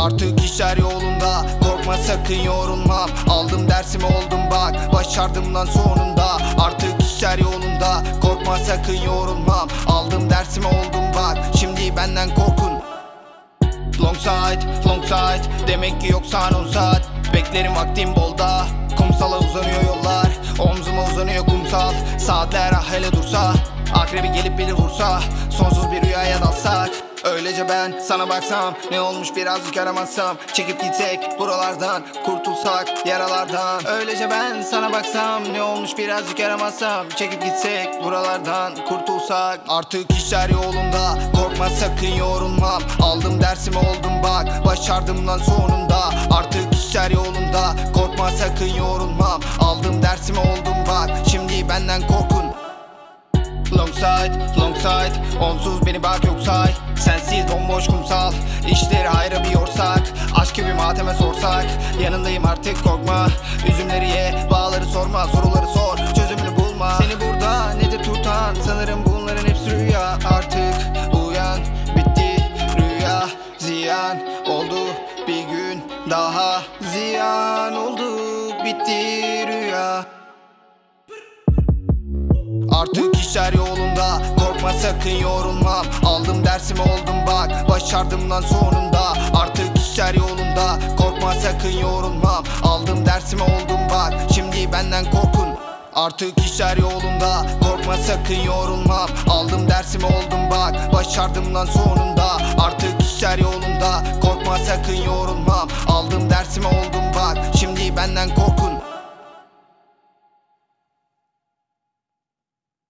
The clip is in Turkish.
Artık işler yolunda, korkma sakın yorulmam. Aldım dersimi oldum bak, başardım lan sonunda. Artık işler yolunda, korkma sakın yorulmam. Aldım dersimi oldum bak, şimdi benden korkun. Long side, demek ki yoksan 10 saat. Beklerim vaktim bolda, kumsala uzanıyor yollar. Omzuma uzanıyor kumsal, saatler ah hele dursa. Akrebi gelip beni vursa, sonsuz bir rüyaya dalsak. Öylece ben sana baksam, ne olmuş birazcık yaramazsam. Çekip gitsek buralardan, kurtulsak yaralardan. Öylece ben sana baksam, ne olmuş birazcık yaramazsam. Çekip gitsek buralardan, kurtulsak. Artık işler yolunda, korkma sakın yorulmam. Aldım dersimi oldum bak, başardım lan sonunda. Artık işler yolunda, korkma sakın yorulmam. Aldım dersimi oldum bak, şimdi benden korkun. Long side, onsuz beni bak yok say. Sensiz bomboş kumsal, işleri hayra bir yorsak. Aşk gibi mateme sorsak, yanındayım artık korkma. Üzümleri ye, bağları sorma, soruları sor, çözümünü bulma. Seni burada nedir tutan, sanırım bunların hepsi rüya. Artık uyan, bitti rüya, ziyan oldu bir gün daha. Ziyan oldu, bitti rüya. Artık işler yolunda, korkma sakın yorulmam. Aldım dersimi oldum bak, başardım lan sonunda. Artık işler yolunda, korkma sakın yorulmam. Aldım dersimi oldum bak, şimdi benden korkun. Artık işler yolunda, korkma sakın yorulmam. Aldım dersimi oldum bak, başardım lan sonunda. Artık işler yolunda, korkma sakın yorulmam. Aldım dersimi oldum bak, şimdi benden korkun.